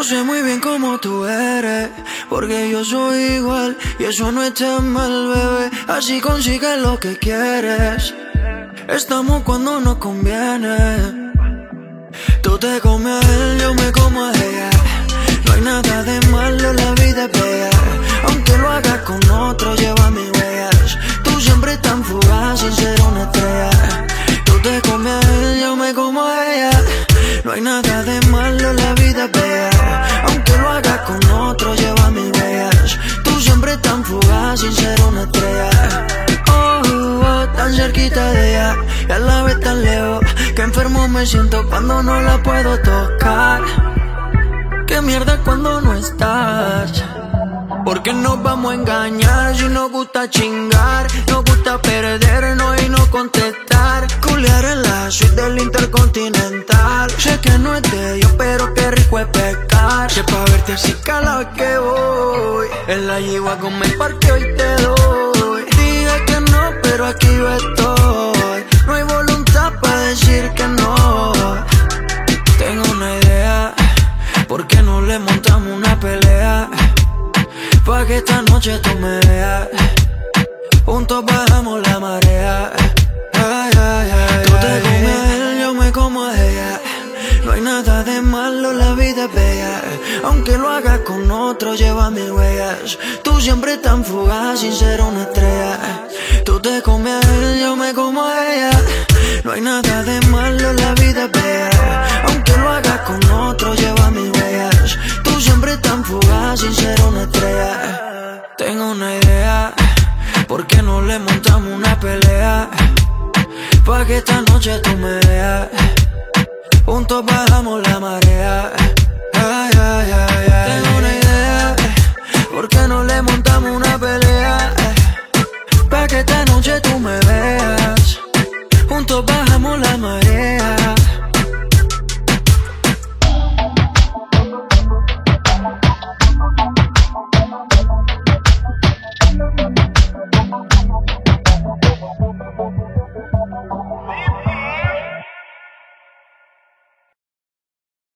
Yo sé muy bien cómo tú eres, porque yo soy igual y eso no está mal, bebé. Así consigues lo que quieres. Estamos cuando nos conviene. Tú te comes a él, yo me como a ella. No hay nada de malo, la vida es bella. Aunque lo hagas con otro, lleva mis huellas. Tú siempre tan fugaz sin ser una estrella. Tú te comes a él, yo me como a ella. No hay nada de malo, la vida es bella. Aunque lo hagas con otro, lleva mis huellas. Tú siempre tan fugaz sin ser una estrella. Tan cerquita de ella y a la vez tan lejos, que enfermo me siento cuando no la puedo tocar. Qué mierda cuando no estás. Porque nos vamos a engañar si nos gusta chingar, nos gusta perdernos y no contestar. Culear en la suite del Intercontinental. Sé que no es de ellos, pero qué rico es pescar. Que pa' verte así cada vez que voy, en la yegua con el parque hoy te doy. Dije que no, pero aquí yo estoy. No hay voluntad para decir que no. Tengo una idea, ¿por qué no le montamos una pelea? Pa' que esta noche tú me veas. Juntos bajamos la marea. Ay, ay, ay, tú te comes a él, yo me como a ella. No hay nada de malo, la vida es bella. Aunque lo hagas con otro, lleva mis huellas. Tú siempre tan fugaz sin ser una estrella. Tú te comes a él, yo me como a ella. No hay nada de malo, la vida es bella. Aunque lo hagas con otro, lleva mis huellas. Tú siempre tan fugaz sin ser una estrella. Tengo una idea, ¿por qué no le montamos una pelea? Pa' que esta noche tú me veas. Juntos bajamos la marea.